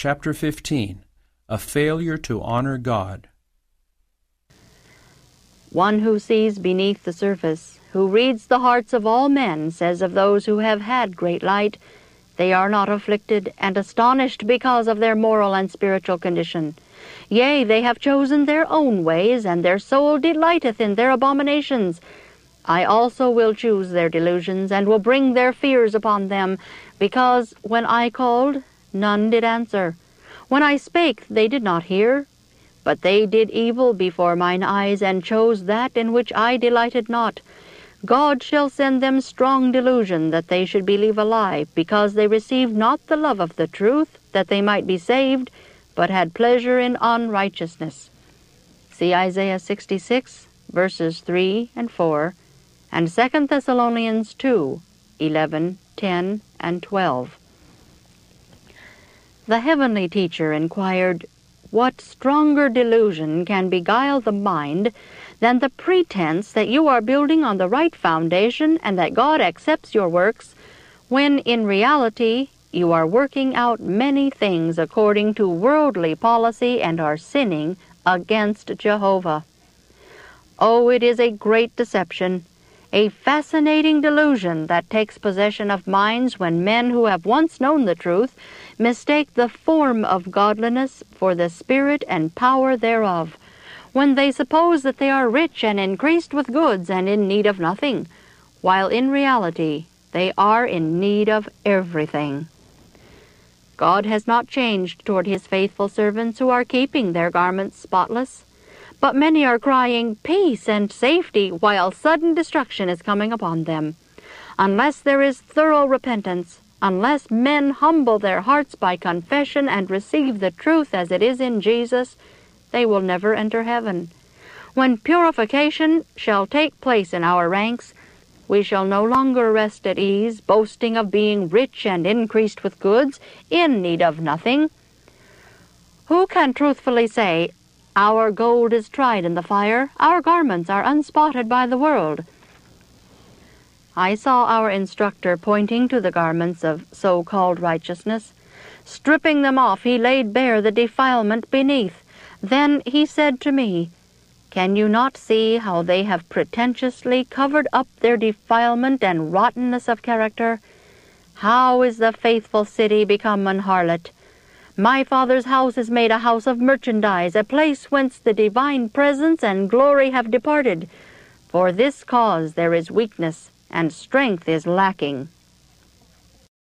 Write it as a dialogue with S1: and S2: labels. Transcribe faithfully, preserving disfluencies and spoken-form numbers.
S1: chapter fifteen, A Failure to Honor God.
S2: One who sees beneath the surface, who reads the hearts of all men, says of those who have had great light, they are not afflicted and astonished because of their moral and spiritual condition. Yea, they have chosen their own ways, and their soul delighteth in their abominations. I also will choose their delusions, and will bring their fears upon them, because when I called, none did answer. When I spake, they did not hear. But they did evil before mine eyes, and chose that in which I delighted not. God shall send them strong delusion, that they should believe a lie, because they received not the love of the truth, that they might be saved, but had pleasure in unrighteousness. See Isaiah sixty-six, verses three and four, and Second Thessalonians two, eleven, ten, and twelve. The heavenly teacher inquired, what stronger delusion can beguile the mind than the pretense that you are building on the right foundation and that God accepts your works, when in reality you are working out many things according to worldly policy and are sinning against Jehovah? Oh, it is a great deception, a fascinating delusion that takes possession of minds when men who have once known the truth mistake the form of godliness for the spirit and power thereof, when they suppose that they are rich and increased with goods and in need of nothing, while in reality they are in need of everything. God has not changed toward his faithful servants who are keeping their garments spotless, but many are crying peace and safety while sudden destruction is coming upon them. Unless there is thorough repentance, unless men humble their hearts by confession and receive the truth as it is in Jesus, they will never enter heaven. When purification shall take place in our ranks, we shall no longer rest at ease, boasting of being rich and increased with goods, in need of nothing. Who can truthfully say, our gold is tried in the fire, our garments are unspotted by the world? I saw our instructor pointing to the garments of so-called righteousness. Stripping them off, he laid bare the defilement beneath. Then he said to me, can you not see how they have pretentiously covered up their defilement and rottenness of character? How is the faithful city become an harlot? My Father's house is made a house of merchandise, a place whence the divine presence and glory have departed. For this cause there is weakness, and strength is lacking.